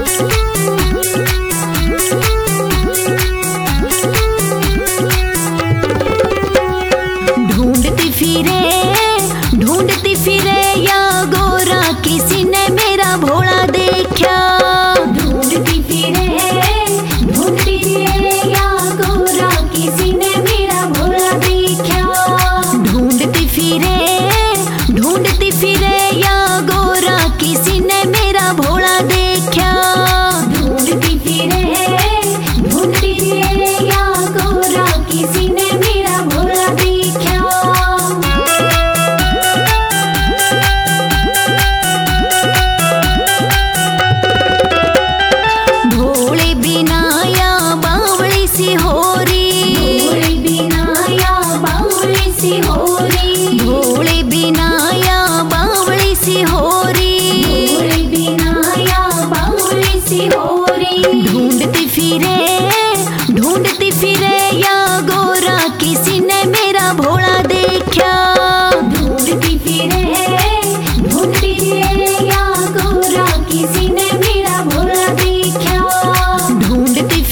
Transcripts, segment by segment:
ढूंढती फिरे या गोरा किसी ने मेरा भोला देखा। ढूंढती फिरे या गोरा किसी ने मेरा भोला देखा। ढूंढती फिरे या गोरा किसी ने मेरा भोला देखा। ढूंढती फिरे या गोरा किसी ने मेरा भोला देखा। भोले बिना या बावली सी होरी। भोले बिना या बावली सी होरी। भोले बिना या बावली सी होरी। भोले बिना या बावली सी होरी। ढूंढती फिरे या गोरा किसी ने मेरा भोला देखा। ढूंढती फिरे या गोरा किसी ने मेरा भोला देखा। ढूंढती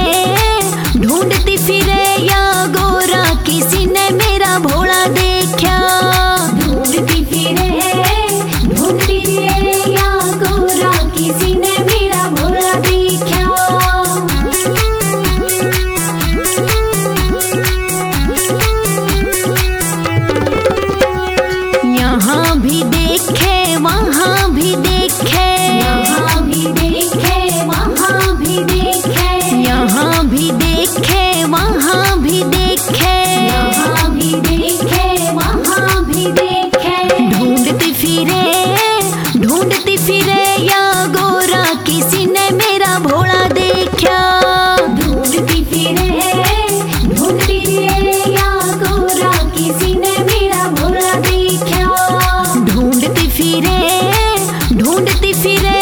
फिरे या गोरा किसी ने मेरा भोला देखा। ढूंढती फिरे या गोरा किसी ने मेरा भोला देखा। यहाँ भी देखे वहाँ भी देखे। यहाँ भी देखे वहाँ भी देखे। यहाँ भी देखे वहाँ भी देखे। यहाँ भी देखे वहाँ भी देखे। ढूंढती फिरे या गोरा किसी ने मेरा भोला देखा। ढूंढती फिरे या गोरा किसी ने मेरा भोला देखा। ढूंढती फिरे